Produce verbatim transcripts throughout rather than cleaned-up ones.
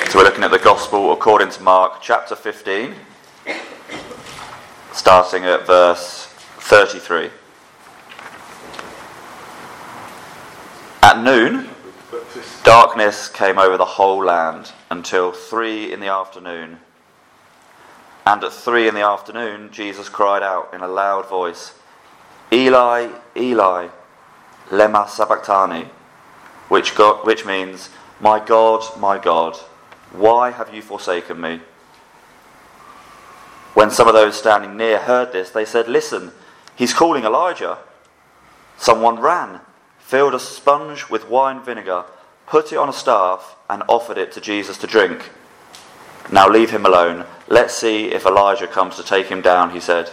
So we're looking at the Gospel according to Mark, chapter fifteen, starting at verse thirty-three. At noon, darkness came over the whole land until three in the afternoon. And at three in the afternoon, Jesus cried out in a loud voice, Eli, Eli, lema sabachthani, which, God, which means, My God, my God, why have you forsaken me? When some of those standing near heard this, they said, Listen, he's calling Elijah. Someone ran, filled a sponge with wine vinegar, put it on a staff, and offered it to Jesus to drink. Now leave him alone. Let's see if Elijah comes to take him down, he said.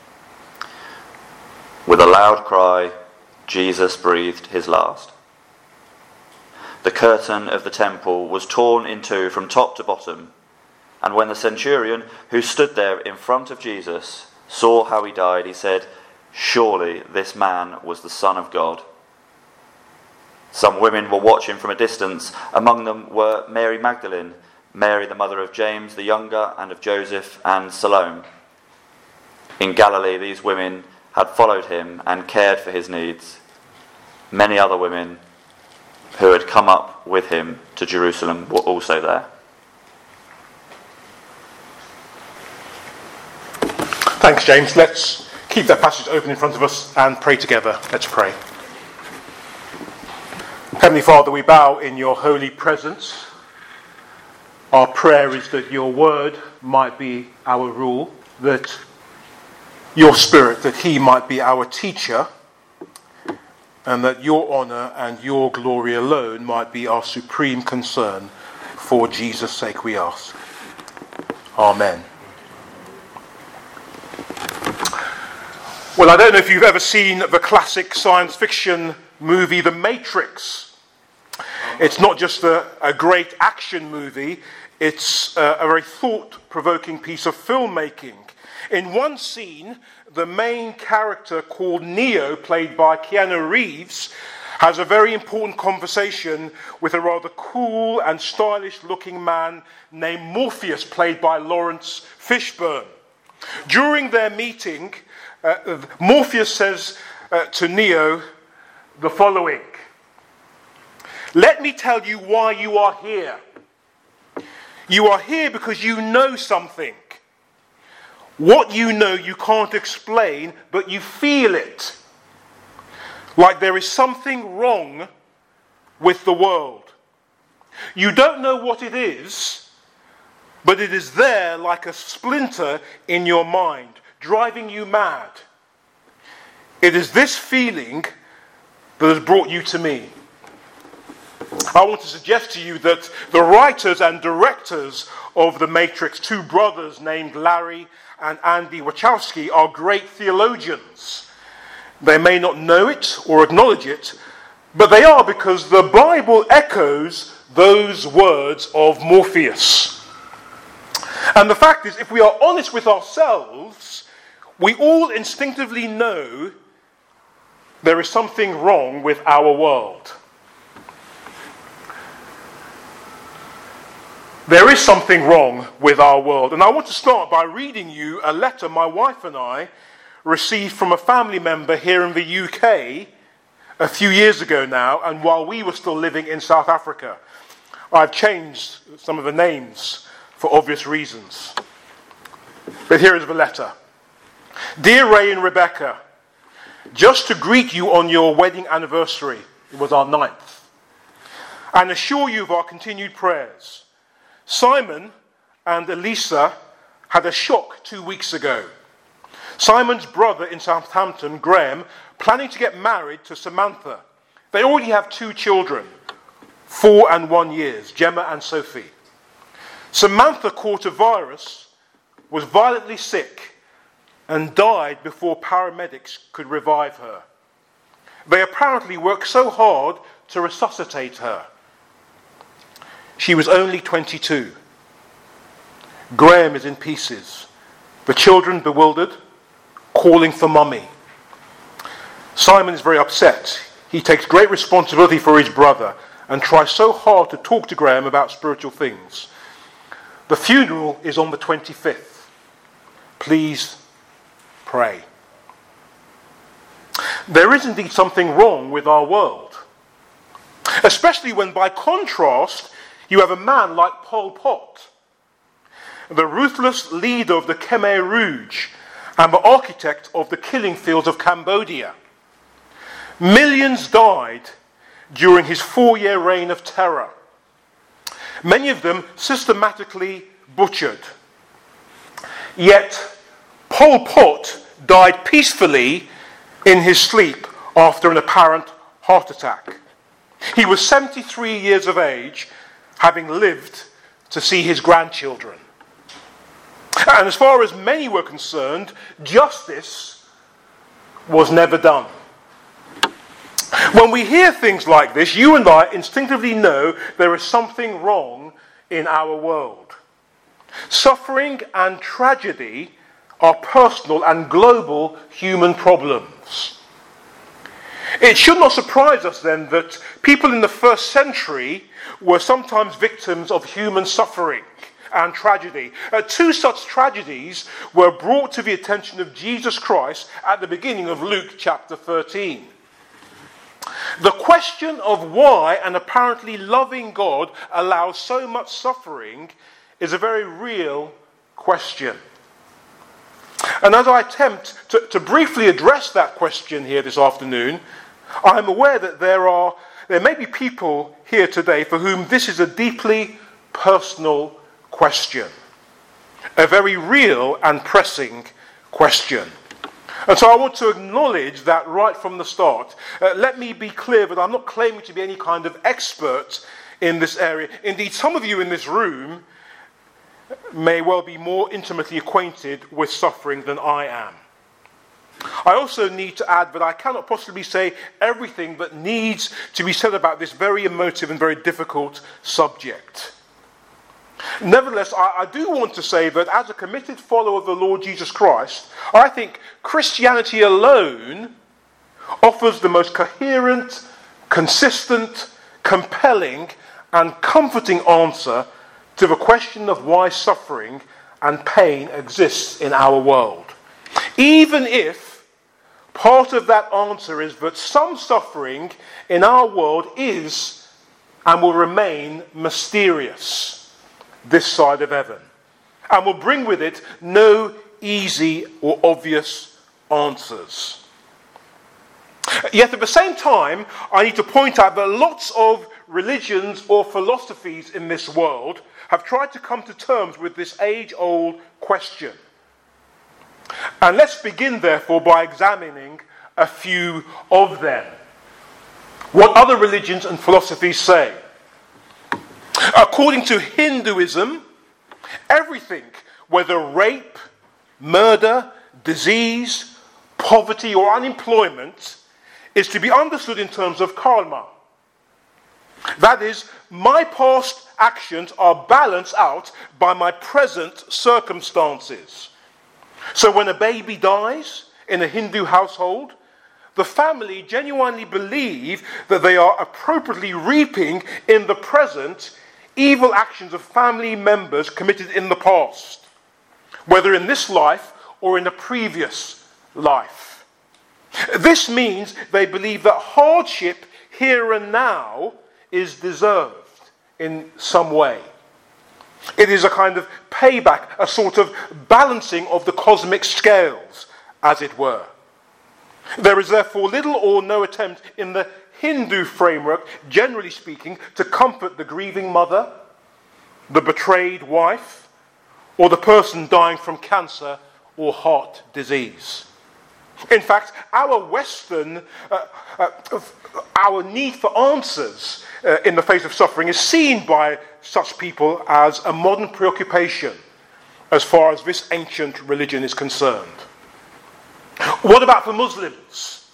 With a loud cry, Jesus breathed his last. The curtain of the temple was torn in two from top to bottom, and when the centurion who stood there in front of Jesus saw how he died, he said, Surely this man was the Son of God. Some women were watching from a distance. Among them were Mary Magdalene, Mary the mother of James the younger and of Joseph, and Salome. In Galilee these women had followed him and cared for his needs. Many other women who had come up with him to Jerusalem were also there. Thanks, James. Let's keep that passage open in front of us and pray together. Let's pray. Heavenly Father, we bow in your holy presence. Our prayer is that your word might be our rule, that your Spirit, that he might be our teacher, and that your honour and your glory alone might be our supreme concern. For Jesus' sake we ask. Amen. Well, I don't know if you've ever seen the classic science fiction movie The Matrix. It's not just a, a great action movie, it's a, a very thought-provoking piece of filmmaking. In one scene, the main character called Neo, played by Keanu Reeves, has a very important conversation with a rather cool and stylish-looking man named Morpheus, played by Lawrence Fishburne. During their meeting, uh, Morpheus says uh, to Neo the following: Let me tell you why you are here. You are here because you know something. What you know you can't explain, but you feel it. Like there is something wrong with the world. You don't know what it is, but it is there like a splinter in your mind, driving you mad. It is this feeling that has brought you to me. I want to suggest to you that the writers and directors of The Matrix, two brothers named Larry and Andy Wachowski, are great theologians. They may not know it or acknowledge it, but they are, because the Bible echoes those words of Morpheus. And the fact is, if we are honest with ourselves, we all instinctively know there is something wrong with our world. There is something wrong with our world. And I want to start by reading you a letter my wife and I received from a family member here in the U K a few years ago now, and while we were still living in South Africa. I've changed some of the names for obvious reasons. But here is the letter. Dear Ray and Rebecca, just to greet you on your wedding anniversary, it was our ninth, and assure you of our continued prayers. Simon and Elisa had a shock two weeks ago. Simon's brother in Southampton, Graham, planning to get married to Samantha. They already have two children, four and one years, Gemma and Sophie. Samantha caught a virus, was violently sick, and died before paramedics could revive her. They apparently worked so hard to resuscitate her. She was only twenty-two. Graham is in pieces. The children bewildered, calling for mummy. Simon is very upset. He takes great responsibility for his brother and tries so hard to talk to Graham about spiritual things. The funeral is on the twenty-fifth. Please pray. There is indeed something wrong with our world, especially when, by contrast, you have a man like Pol Pot, the ruthless leader of the Khmer Rouge and the architect of the killing fields of Cambodia. Millions died during his four-year reign of terror, many of them systematically butchered. Yet Pol Pot died peacefully in his sleep after an apparent heart attack. He was seventy-three years of age, having lived to see his grandchildren. And as far as many were concerned, justice was never done. When we hear things like this, you and I instinctively know there is something wrong in our world. Suffering and tragedy are personal and global human problems. It should not surprise us then that people in the first century were sometimes victims of human suffering and tragedy. Uh, two such tragedies were brought to the attention of Jesus Christ at the beginning of Luke chapter thirteen. The question of why an apparently loving God allows so much suffering is a very real question. And as I attempt to, to briefly address that question here this afternoon, I'm aware that there are there may be people here today for whom this is a deeply personal question, a very real and pressing question. And so I want to acknowledge that right from the start. Uh, let me be clear that I'm not claiming to be any kind of expert in this area. Indeed, some of you in this room may well be more intimately acquainted with suffering than I am. I also need to add that I cannot possibly say everything that needs to be said about this very emotive and very difficult subject. Nevertheless, I, I do want to say that as a committed follower of the Lord Jesus Christ, I think Christianity alone offers the most coherent, consistent, compelling, and comforting answer to the question of why suffering and pain exists in our world. Even if part of that answer is that some suffering in our world is and will remain mysterious this side of heaven, and will bring with it no easy or obvious answers. Yet at the same time, I need to point out that lots of religions or philosophies in this world have tried to come to terms with this age-old question. And let's begin, therefore, by examining a few of them. What other religions and philosophies say. According to Hinduism, everything, whether rape, murder, disease, poverty, or unemployment, is to be understood in terms of karma. That is, my past actions are balanced out by my present circumstances. So when a baby dies in a Hindu household, the family genuinely believe that they are appropriately reaping in the present evil actions of family members committed in the past, whether in this life or in a previous life. This means they believe that hardship here and now is deserved in some way. It is a kind of payback, a sort of balancing of the cosmic scales, as it were. There is therefore little or no attempt in the Hindu framework, generally speaking, to comfort the grieving mother, the betrayed wife, or the person dying from cancer or heart disease. In fact, our Western, uh, uh, our need for answers uh, in the face of suffering is seen by such people as a modern preoccupation as far as this ancient religion is concerned. What about for Muslims?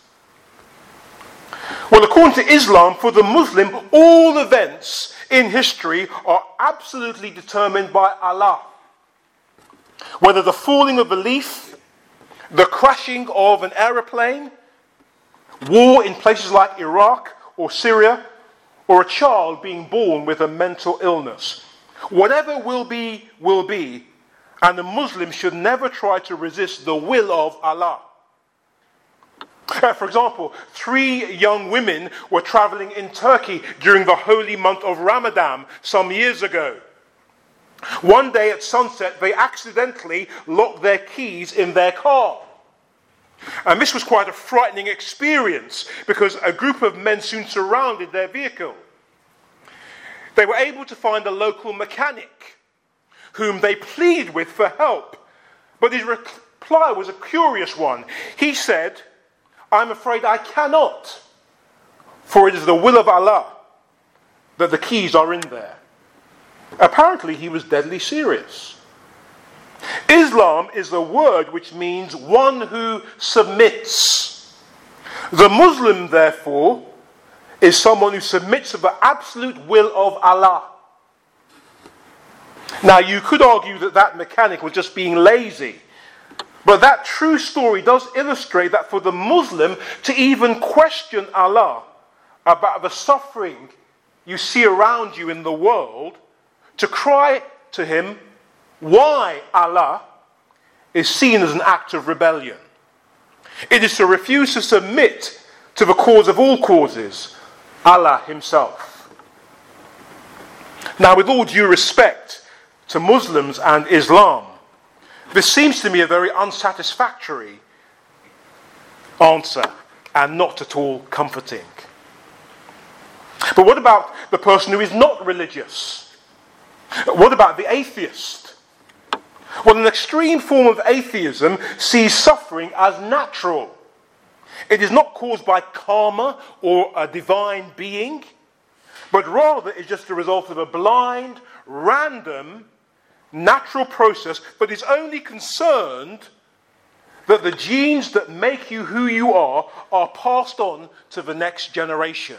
Well, according to Islam, for the Muslim, all events in history are absolutely determined by Allah. Whether the falling of a leaf, the crashing of an aeroplane, war in places like Iraq or Syria, or a child being born with a mental illness. Whatever will be, will be, and the Muslim should never try to resist the will of Allah. Uh, for example, three young women were traveling in Turkey during the holy month of Ramadan some years ago. One day at sunset, they accidentally locked their keys in their car. And this was quite a frightening experience because a group of men soon surrounded their vehicle. They were able to find a local mechanic whom they pleaded with for help. But his reply was a curious one. He said, "I'm afraid I cannot, for it is the will of Allah that the keys are in there." Apparently, he was deadly serious. Islam is the word which means one who submits. The Muslim, therefore, is someone who submits to the absolute will of Allah. Now, you could argue that that mechanic was just being lazy, but that true story does illustrate that for the Muslim to even question Allah about the suffering you see around you in the world, to cry to him, "Why, Allah?" is seen as an act of rebellion. It is to refuse to submit to the cause of all causes, Allah himself. Now, with all due respect to Muslims and Islam, this seems to me a very unsatisfactory answer and not at all comforting. But what about the person who is not religious? What about the atheist? Well, an extreme form of atheism sees suffering as natural. It is not caused by karma or a divine being, but rather is just the result of a blind, random, natural process that is only concerned that the genes that make you who you are are passed on to the next generation.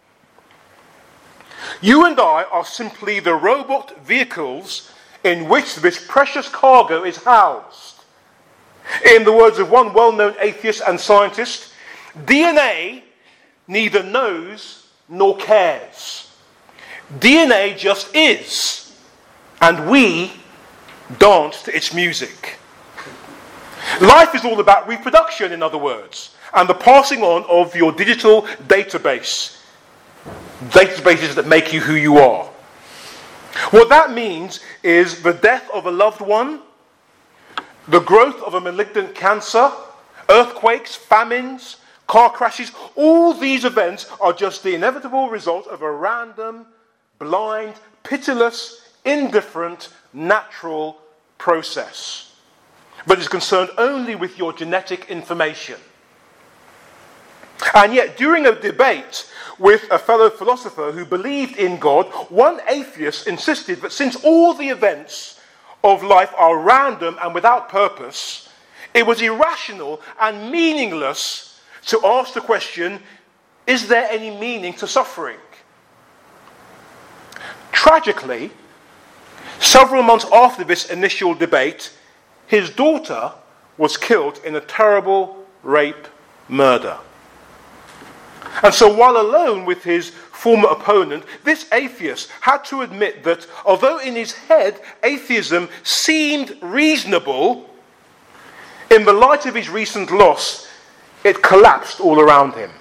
You and I are simply the robot vehicles in which this precious cargo is housed. In the words of one well-known atheist and scientist, D N A neither knows nor cares. D N A just is, and we dance to its music. Life is all about reproduction, in other words, and the passing on of your digital database. Databases that make you who you are. What that means is the death of a loved one, the growth of a malignant cancer, earthquakes, famines, car crashes. All these events are just the inevitable result of a random, blind, pitiless, indifferent, natural process that is concerned only with your genetic information. And yet, during a debate with a fellow philosopher who believed in God, one atheist insisted that since all the events of life are random and without purpose, it was irrational and meaningless to ask the question, is there any meaning to suffering? Tragically, several months after this initial debate, his daughter was killed in a terrible rape murder. And so while alone with his former opponent, this atheist had to admit that although in his head atheism seemed reasonable, in the light of his recent loss, it collapsed all around him.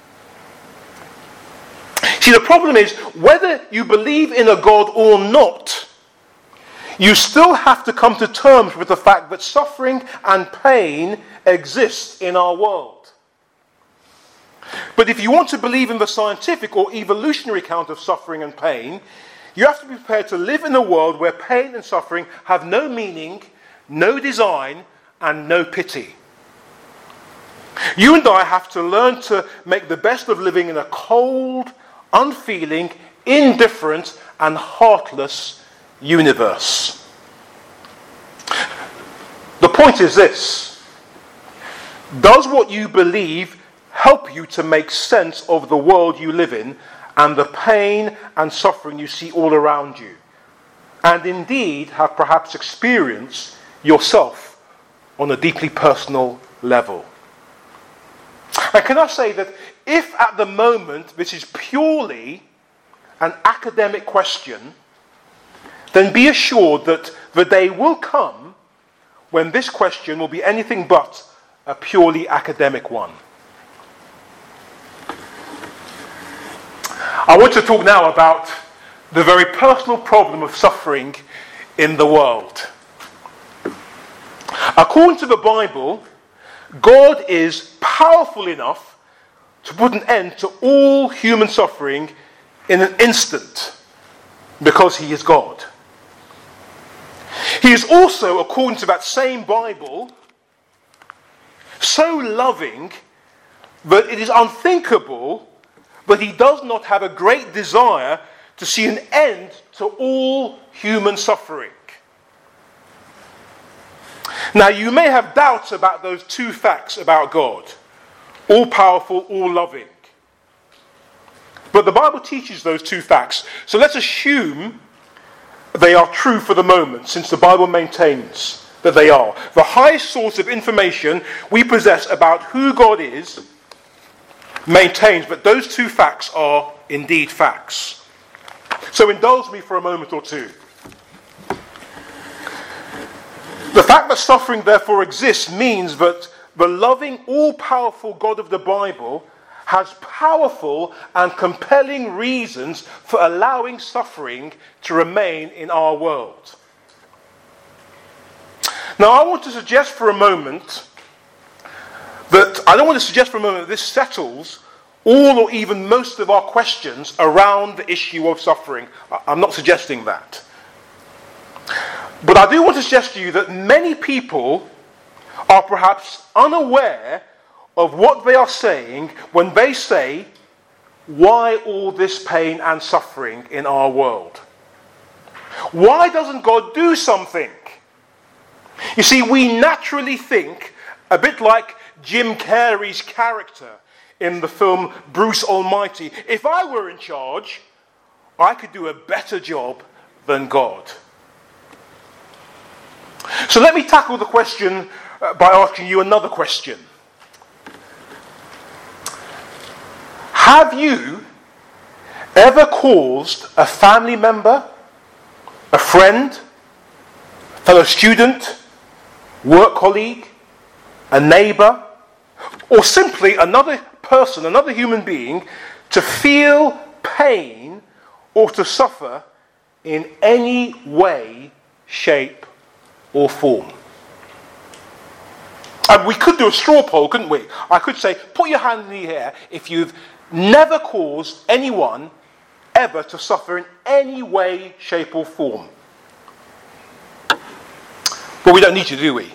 See, the problem is, whether you believe in a God or not, you still have to come to terms with the fact that suffering and pain exist in our world. But if you want to believe in the scientific or evolutionary account of suffering and pain, you have to be prepared to live in a world where pain and suffering have no meaning, no design, and no pity. You and I have to learn to make the best of living in a cold, unfeeling, indifferent, and heartless universe. The point is this: does what you believe help you to make sense of the world you live in and the pain and suffering you see all around you, and indeed have perhaps experienced yourself on a deeply personal level? And can I say that if at the moment this is purely an academic question, then be assured that the day will come when this question will be anything but a purely academic one. I want to talk now about the very personal problem of suffering in the world. According to the Bible, God is powerful enough to put an end to all human suffering in an instant because he is God. He is also, according to that same Bible, so loving that it is unthinkable that he does not have a great desire to see an end to all human suffering. Now, you may have doubts about those two facts about God, all powerful, all loving. But the Bible teaches those two facts, so let's assume they are true for the moment, since the Bible maintains that they are. The highest source of information we possess about who God is maintains that those two facts are indeed facts. So indulge me for a moment or two. The fact that suffering therefore exists means that the loving, all-powerful God of the Bible has powerful and compelling reasons for allowing suffering to remain in our world. Now, I want to suggest for a moment that, I don't want to suggest for a moment that this settles all or even most of our questions around the issue of suffering. I'm not suggesting that. But I do want to suggest to you that many people are perhaps unaware of what they are saying when they say, why all this pain and suffering in our world? Why doesn't God do something? You see, we naturally think, a bit like Jim Carrey's character in the film Bruce Almighty, if I were in charge, I could do a better job than God. So let me tackle the question uh, by asking you another question. Have you ever caused a family member, a friend, a fellow student, work colleague, a neighbour, or simply another person, another human being, to feel pain or to suffer in any way, shape, or form? And we could do a straw poll, couldn't we? I could say, put your hand in the air if you've never caused anyone ever to suffer in any way, shape, or form. But we don't need to, do we?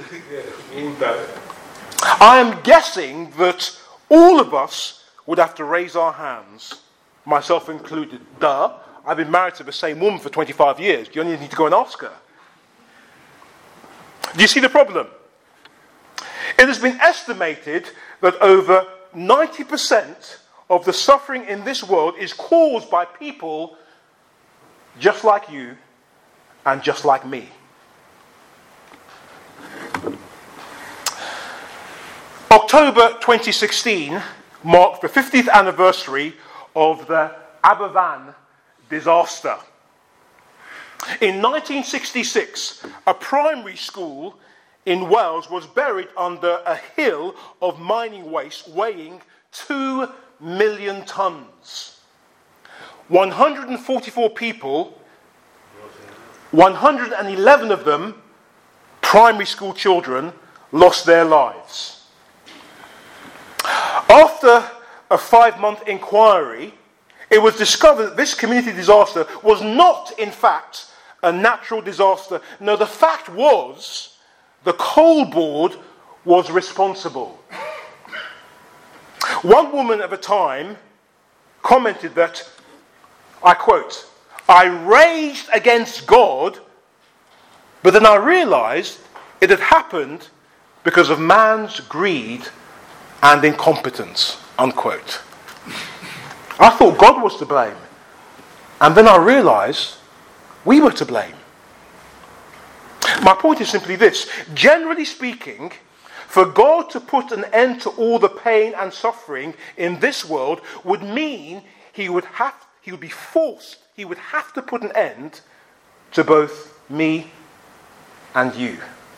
I am guessing that all of us would have to raise our hands, myself included. Duh, I've been married to the same woman for twenty-five years. You only need to go and ask her. Do you see the problem? It has been estimated that over ninety percent of the suffering in this world is caused by people just like you and just like me. October twenty sixteen marked the fiftieth anniversary of the Aberfan disaster. In nineteen sixty-six, a primary school in Wales was buried under a hill of mining waste weighing two million tons. one hundred forty-four people, one hundred eleven of them, primary school children, lost their lives. After a five-month inquiry, it was discovered that this community disaster was not, in fact, a natural disaster. No, the fact was the coal board was responsible. One woman at the time commented that, I quote, "I raged against God, but then I realized it had happened because of man's greed and incompetence," unquote. I thought God was to blame. And then I realized we were to blame. My point is simply this. Generally speaking, for God to put an end to all the pain and suffering in this world would mean he would have, he would be forced, he would have to put an end to both me and you.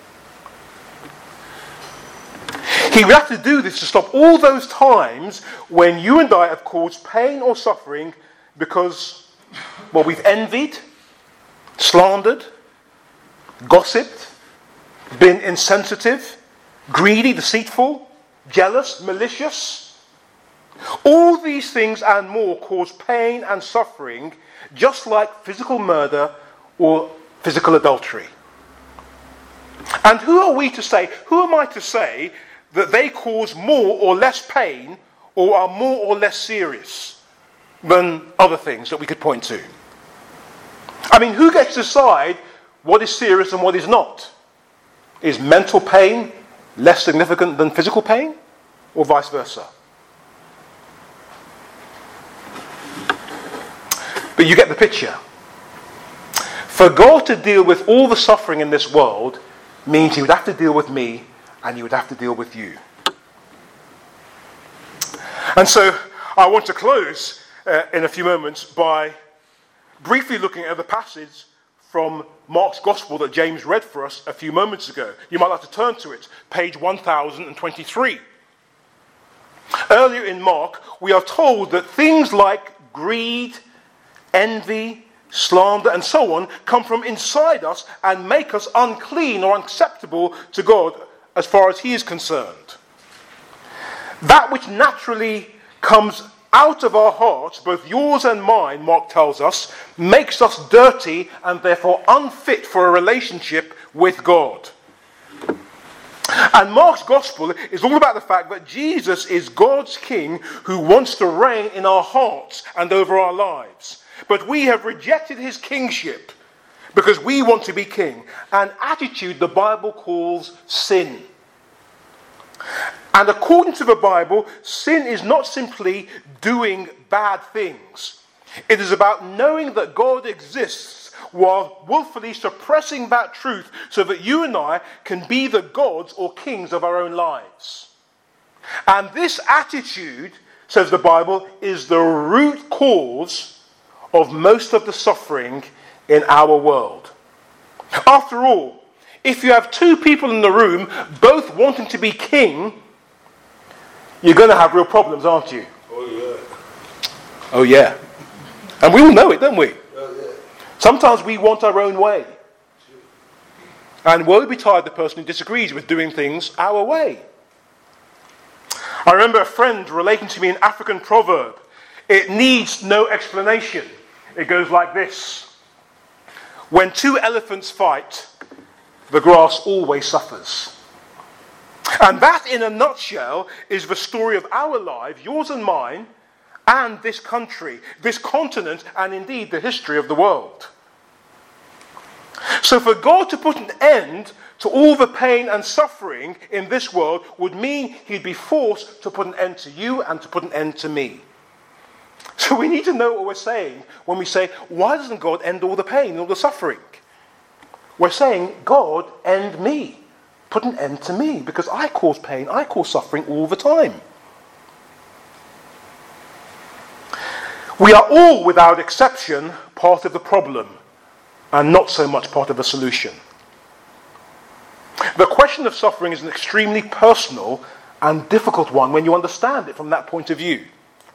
He would have to do this to stop all those times when you and I have caused pain or suffering because, well, we've envied, slandered, gossiped, been insensitive, greedy, deceitful, jealous, malicious. All these things and more cause pain and suffering, just like physical murder or physical adultery. And who are we to say, who am I to say that they cause more or less pain or are more or less serious than other things that we could point to? I mean, who gets to decide what is serious and what is not? Is mental pain less significant than physical pain, or vice versa? But you get the picture. For God to deal with all the suffering in this world means he would have to deal with me and he would have to deal with you. And so I want to close uh, in a few moments by briefly looking at the passage from Mark's Gospel that James read for us a few moments ago. You might like to turn to it, page one thousand twenty-three. Earlier in Mark, we are told that things like greed, envy, slander, and so on come from inside us and make us unclean or unacceptable to God as far as he is concerned. That which naturally comes out of our hearts, both yours and mine, Mark tells us, makes us dirty and therefore unfit for a relationship with God. And Mark's Gospel is all about the fact that Jesus is God's King who wants to reign in our hearts and over our lives. But we have rejected his kingship because we want to be king, an attitude the Bible calls sin. And according to the Bible, sin is not simply doing bad things. It is about knowing that God exists while willfully suppressing that truth so that you and I can be the gods or kings of our own lives. And this attitude, says the Bible, is the root cause of most of the suffering in our world. After all, if you have two people in the room both wanting to be king, you're going to have real problems, aren't you? Oh, yeah. Oh, yeah. And we all know it, don't we? Oh, yeah. Sometimes we want our own way. And woe betide the person who disagrees with doing things our way. I remember a friend relating to me an African proverb. It needs no explanation. It goes like this. When two elephants fight, the grass always suffers. And that, in a nutshell, is the story of our lives, yours and mine, and this country, this continent, and indeed the history of the world. So for God to put an end to all the pain and suffering in this world would mean he'd be forced to put an end to you and to put an end to me. So we need to know what we're saying when we say, why doesn't God end all the pain and all the suffering? We're saying, God, end me. Put an end to me, because I cause pain, I cause suffering all the time. We are all, without exception, part of the problem, and not so much part of the solution. The question of suffering is an extremely personal and difficult one when you understand it from that point of view.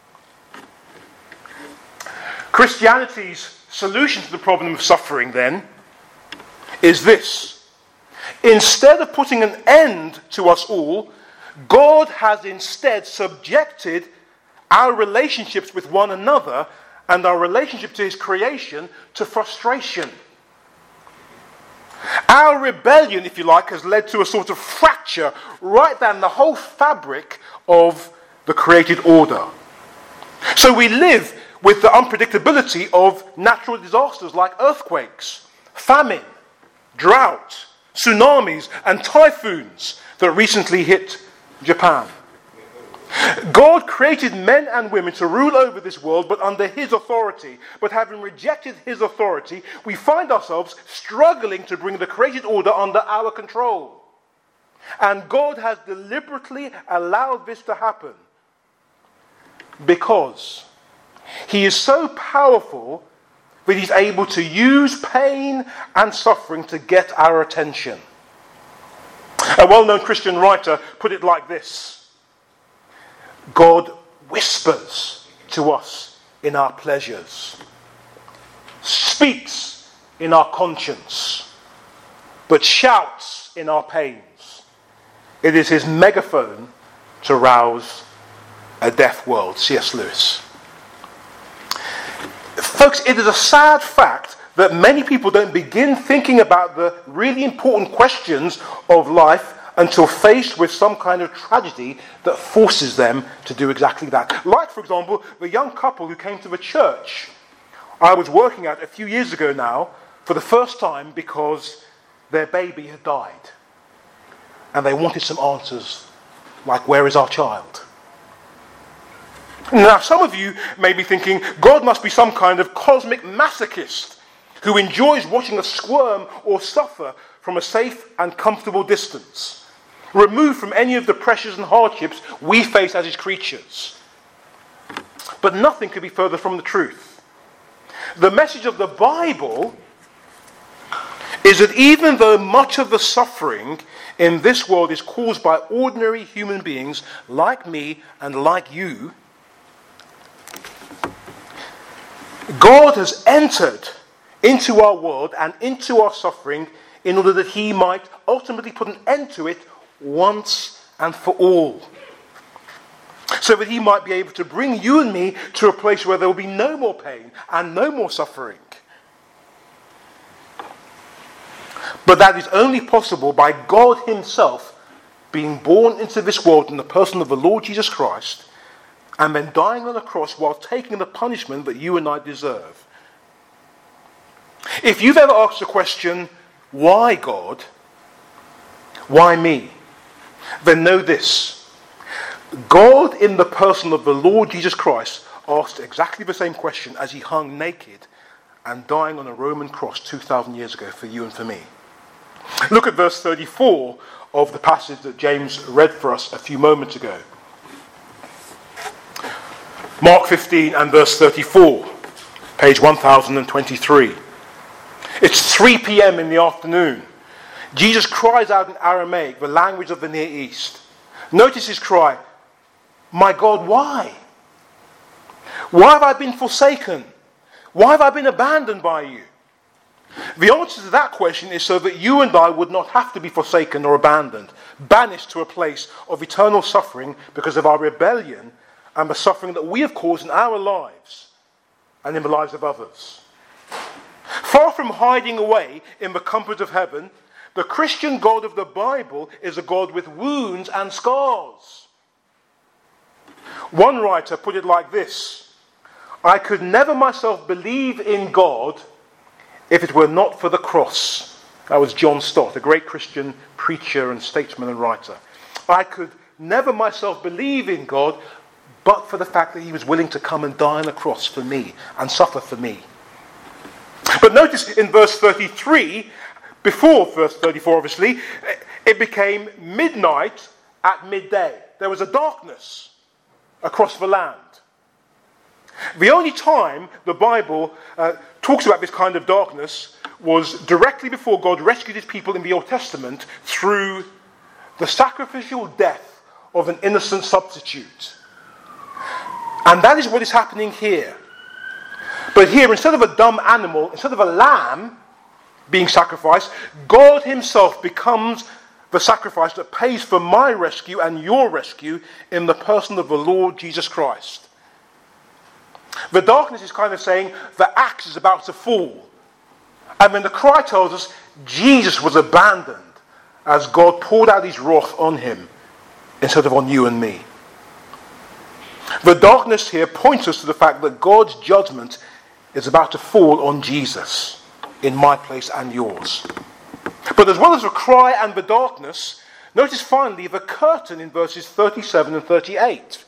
Christianity's solution to the problem of suffering, then, is this. Instead of putting an end to us all, God has instead subjected our relationships with one another and our relationship to his creation to frustration. Our rebellion, if you like, has led to a sort of fracture right down the whole fabric of the created order. So we live with the unpredictability of natural disasters like earthquakes, famine, drought, tsunamis, and typhoons that recently hit Japan. God created men and women to rule over this world, but under his authority. But having rejected his authority, we find ourselves struggling to bring the created order under our control. And God has deliberately allowed this to happen because he is so powerful that he's able to use pain and suffering to get our attention. A well-known Christian writer put it like this: God whispers to us in our pleasures, speaks in our conscience, but shouts in our pains. It is his megaphone to rouse a deaf world. C S Lewis. Folks, it is a sad fact that many people don't begin thinking about the really important questions of life until faced with some kind of tragedy that forces them to do exactly that. Like, for example, the young couple who came to the church I was working at a few years ago now for the first time because their baby had died. And they wanted some answers, like, where is our child? Now, some of you may be thinking, God must be some kind of cosmic masochist who enjoys watching us squirm or suffer from a safe and comfortable distance, removed from any of the pressures and hardships we face as his creatures. But nothing could be further from the truth. The message of the Bible is that even though much of the suffering in this world is caused by ordinary human beings like me and like you, God has entered into our world and into our suffering in order that he might ultimately put an end to it once and for all. So that he might be able to bring you and me to a place where there will be no more pain and no more suffering. But that is only possible by God himself being born into this world in the person of the Lord Jesus Christ, and then dying on the cross while taking the punishment that you and I deserve. If you've ever asked the question, why God? Why me? Then know this: God in the person of the Lord Jesus Christ asked exactly the same question as he hung naked and dying on a Roman cross two thousand years ago for you and for me. Look at verse thirty-four of the passage that James read for us a few moments ago. Mark fifteen and verse thirty-four, page one thousand twenty-three. It's three p.m. in the afternoon. Jesus cries out in Aramaic, the language of the Near East. Notice his cry: my God, why? Why have I been forsaken? Why have I been abandoned by you? The answer to that question is so that you and I would not have to be forsaken or abandoned, banished to a place of eternal suffering because of our rebellion and the suffering that we have caused in our lives and in the lives of others. Far from hiding away in the comfort of heaven, the Christian God of the Bible is a God with wounds and scars. One writer put it like this: I could never myself believe in God if it were not for the cross. That was John Stott, a great Christian preacher and statesman and writer. I could never myself believe in God but for the fact that he was willing to come and die on the cross for me and suffer for me. But notice in verse thirty-three, before verse thirty-four obviously, it became midnight at midday. There was a darkness across the land. The only time the Bible uh, talks about this kind of darkness was directly before God rescued his people in the Old Testament through the sacrificial death of an innocent substitute. And that is what is happening here. But here, instead of a dumb animal, instead of a lamb being sacrificed, God himself becomes the sacrifice that pays for my rescue and your rescue in the person of the Lord Jesus Christ. The darkness is kind of saying the axe is about to fall. And then the cry tells us Jesus was abandoned as God poured out his wrath on him instead of on you and me. The darkness here points us to the fact that God's judgment is about to fall on Jesus in my place and yours. But as well as the cry and the darkness, notice finally the curtain in verses thirty-seven and thirty-eight.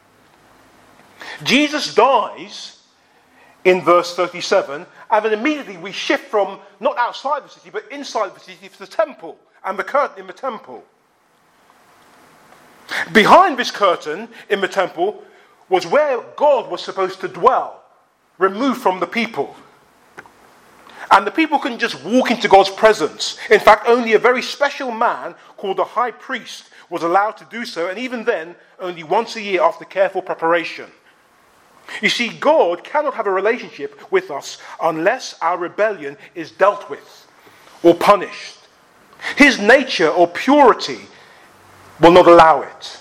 Jesus dies in verse thirty-seven, and then immediately we shift from not outside the city, but inside the city to the temple, and the curtain in the temple. Behind this curtain in the temple was where God was supposed to dwell, removed from the people. And the people couldn't just walk into God's presence. In fact, only a very special man called the high priest was allowed to do so, and even then, only once a year after careful preparation. You see, God cannot have a relationship with us unless our rebellion is dealt with or punished. His nature or purity will not allow it.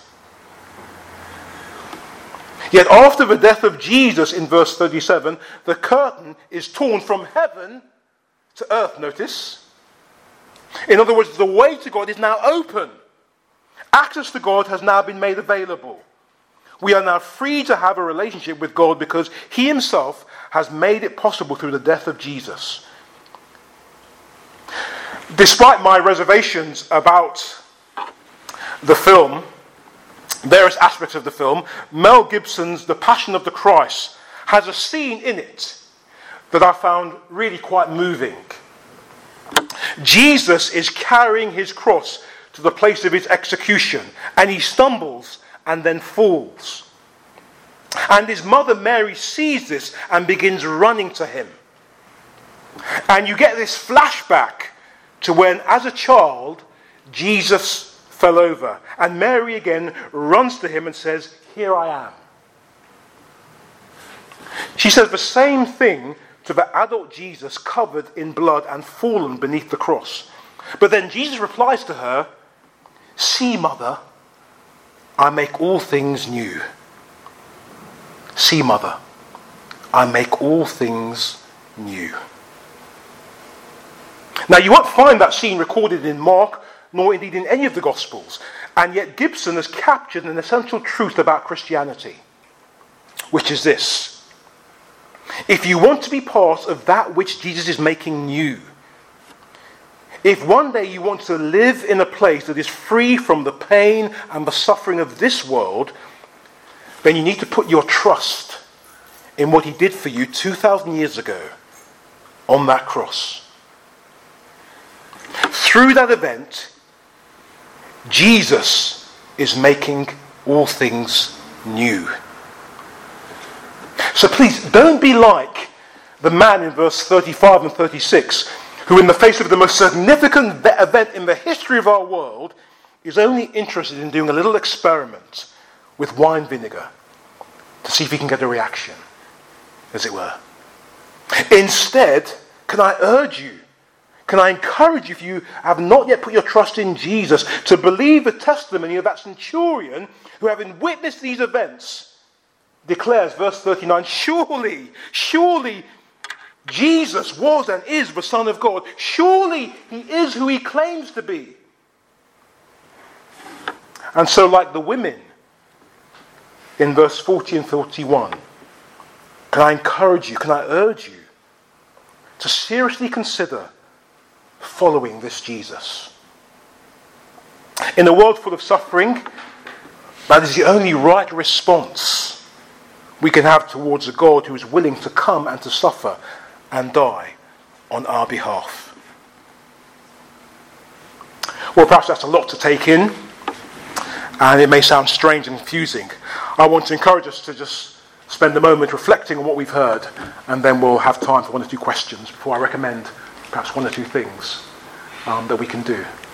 Yet after the death of Jesus in verse thirty-seven, the curtain is torn from heaven to earth, notice. In other words, the way to God is now open. Access to God has now been made available. We are now free to have a relationship with God because He Himself has made it possible through the death of Jesus. Despite my reservations about the film, various aspects of the film, Mel Gibson's The Passion of the Christ has a scene in it that I found really quite moving. Jesus is carrying his cross to the place of his execution, and he stumbles and then falls. And his mother Mary sees this and begins running to him. And you get this flashback to when, as a child, Jesus fell over. And Mary again runs to him and says, "Here I am." She says the same thing to the adult Jesus covered in blood and fallen beneath the cross. But then Jesus replies to her, "See, mother, I make all things new. See, mother, I make all things new." Now, you won't find that scene recorded in Mark, nor indeed in any of the Gospels. And yet Gibson has captured an essential truth about Christianity, which is this. If you want to be part of that which Jesus is making new, if one day you want to live in a place that is free from the pain and the suffering of this world, then you need to put your trust in what he did for you two thousand years ago on that cross. Through that event, Jesus is making all things new. So please, don't be like the man in verse thirty-five and thirty-six, who in the face of the most significant event in the history of our world is only interested in doing a little experiment with wine vinegar to see if he can get a reaction, as it were. Instead, can I urge you, can I encourage you, if you have not yet put your trust in Jesus, to believe the testimony of that centurion who, having witnessed these events, declares, verse thirty-nine, surely, surely Jesus was and is the Son of God. Surely he is who he claims to be. And so, like the women in verse forty and forty-one, can I encourage you, can I urge you to seriously consider following this Jesus? In a world full of suffering, that is the only right response we can have towards a God who is willing to come and to suffer and die on our behalf. Well, perhaps that's a lot to take in, and it may sound strange and confusing. I want to encourage us to just spend a moment reflecting on what we've heard, and then we'll have time for one or two questions before I recommend perhaps one or two things um, that we can do.